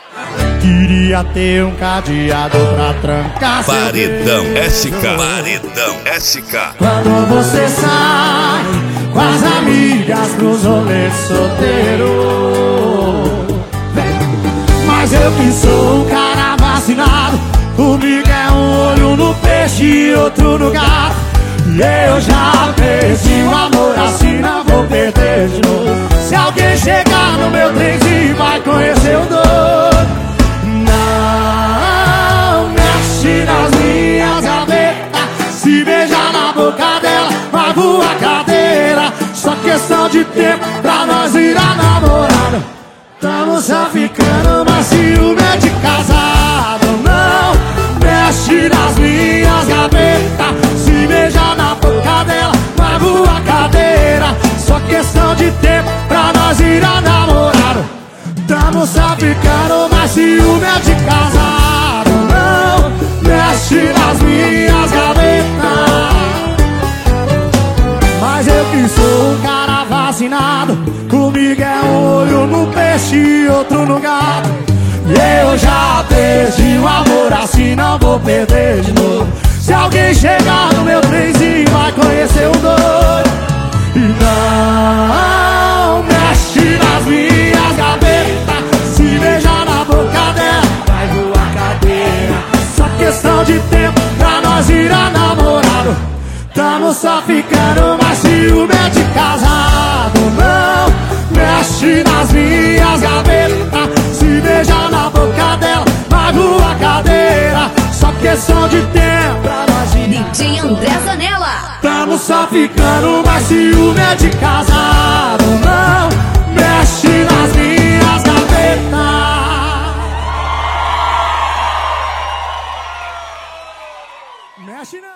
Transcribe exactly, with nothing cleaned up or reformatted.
Queria ter um cadeado pra trancar seu Paredão beijo. S K. Paredão S K. Quando você sai com as amigas pros rolês solteiro. Mas eu que sou um cara vacinado, comigo é um olho no peixe e outro no gato. E eu já perdi o amor, assim não vou perder de novo. Se alguém chegar no meu trenzinho vai conhecer o dono. Não mexe nas minhas gavetas, se beijar na boca dela vai voar cadeira. Só questão de tempo pra nós virar namorado. Tamo só ficando, mas ciúme é de casado. Não mexe nas minhas gavetas, se beijar na boca dela vai voar cadeira. Só questão de tempo pra nós virar namorado. Tamo só ficando, mas ciúme é de casado. Não mexe nas minhas gavetas. Mas eu que sou um cara vacinado, comigo é um olho no peixe e outro no gato. E eu já perdi o amor, assim não vou perder de novo. Se alguém chegar no meu trenzinho vai conhecer o doido. E não mexe nas minhas gavetas, se beijar na boca dela vai voar cadeira. Só questão de tempo pra nós virar namorado. Tamo só ficando, mas ciúme é de casado. Não mexe nas minhas gavetas, se beijar na boca dela vai voar cadeira. Só questão de tempo pra nós virar D J André Zanella. Tamo só ficando, mas ciúme é de casado. Não mexe nas minhas gavetas. Mexe não.